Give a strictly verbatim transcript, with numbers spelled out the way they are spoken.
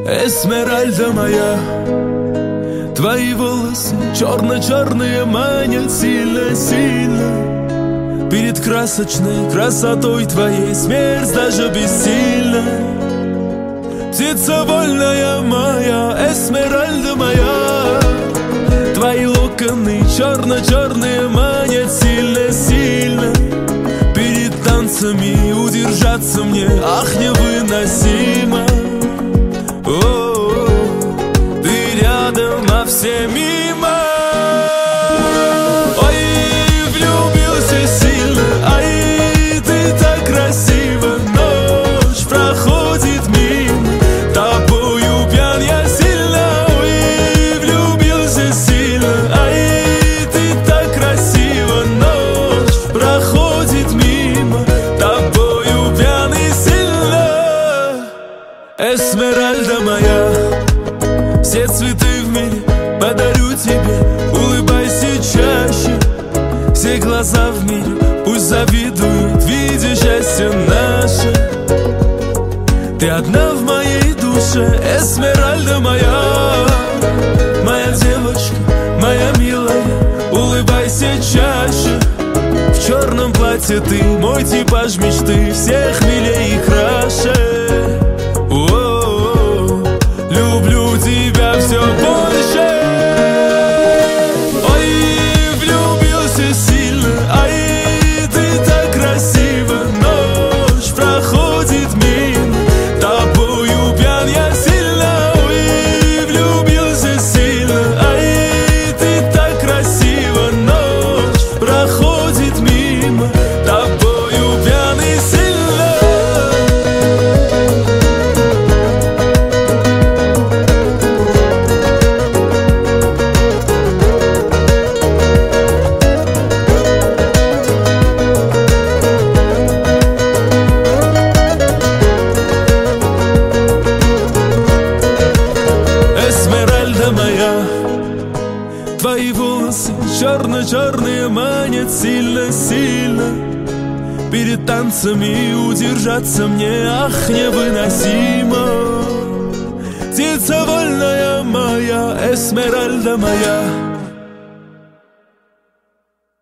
Эсмеральда моя, твои волосы черно-черные манят сильно-сильно. Перед красочной красотой твоей смерть даже бессильна. Птица вольная моя, Эсмеральда моя, твои локоны черно-черные манят сильно-сильно. Перед танцами удержаться мне, ах, невыносимо. О, ты рядом, а все мимо. Ой, влюбился сильно, ай, ты так красива. Ночь проходит мимо, тобою пьян я сильно. Ой, влюбился сильно, ай, ты так красива. Ночь проходит мимо, тобою пьян и сильно. Эсмеральда моя, все цветы в мире подарю тебе. Улыбайся чаще, все глаза в мире пусть завидуют, видя счастье наше. Ты одна в моей душе, Эсмеральда моя, моя девочка, моя милая. Улыбайся чаще, в черном платье ты мой типаж мечты, всех милее и краше. О-о-о, люблю тебя все больше. Ой, влюбился сильно, ай, ты так красива. Ночь проходит мимо, тобою пьян я сильно. Ой, влюбился сильно, ай, ты так красива. Ночь проходит мимо, тобою пьян и сильно. Эсмеральда моя, твои волосы черно-черные манят сильно-сильно. Перед танцами удержаться мне, ах, невыносимо. Птица вольная моя, Эсмеральда моя,